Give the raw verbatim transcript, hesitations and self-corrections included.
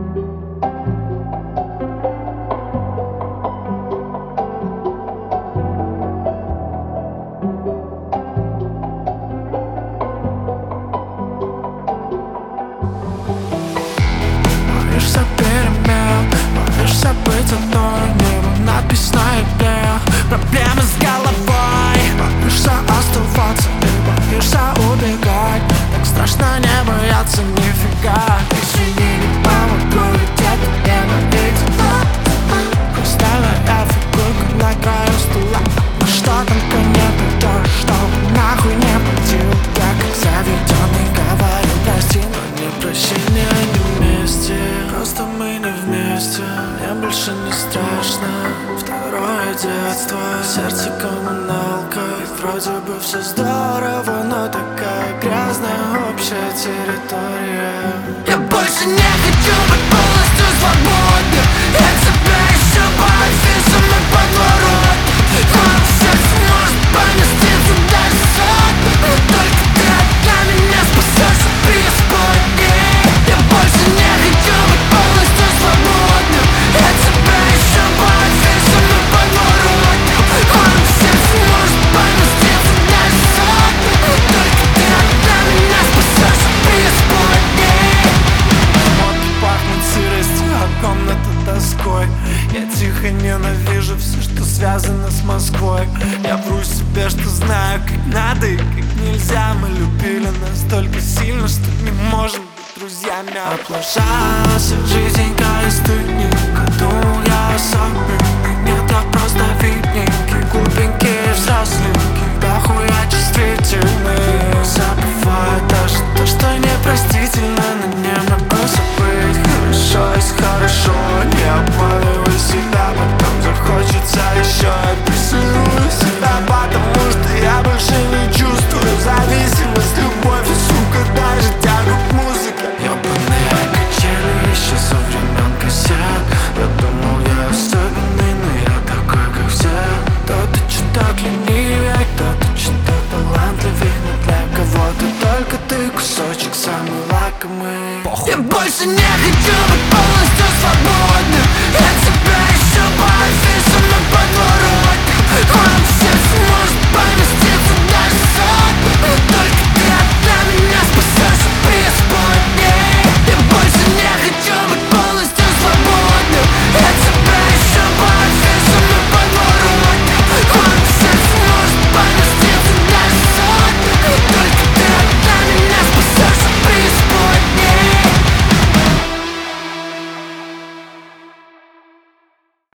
Боишься перемен, боишься быть одной, небо надпись на еде, проблемы с головой. Боишься оставаться и боишься убегать, так страшно не бояться нифига. Извини, не помогу, ведь это ненавидит. Хрустальная фигурка на краю стула, но что только нет, то что нахуй не платил. Я как заведенный говорю прости, но не прощение, не вместе. Просто мы не вместе, мне больше не страшно. Второе детство, сердце коммуналка, и вроде бы все здорово, но такая грязная общая территория. Я больше не хочу быть полностью свободным. Я тебя ищу по афишам и подворотам. Холод в сердце может поместиться даже сотни, но только ты одна меня спасешь от преисподней. Я больше не хочу быть полностью свободным. Я тебя ищу по афишам и подворотам. Холод в сердце может поместиться даже сотни, но только ты одна меня спасешь от преисподней. Вот пахнет сыростью, а комната тоской. Я тихо ненавижу все, что связано с Москвой. Я вру себе, что знаю, как надо и как нельзя. Мы любили настолько сильно, что не можем быть друзьями. Облажался жизнь, как стыдненько. Думал я особенный, нет, я просто видненький. Глупенький, взросленький, да хуя чувствительный. Забываю даже то, что непростительно, но не могу забыть. Хорошо есть хорошо, не обманывай себя, потом захочется еще. Я преследую себя, потому что я больше не чувствую зависимость, любовь и, сука, даже тягу к музыке. Ёбаные качели еще со времен кассет. Я думал, я особенный, но я такой, как все. Кто-то чуток ленивее, кто-то чуток талантливее, но для кого-то только ты кусочек самый лакомый. Я больше не хочу быть полностью свободным.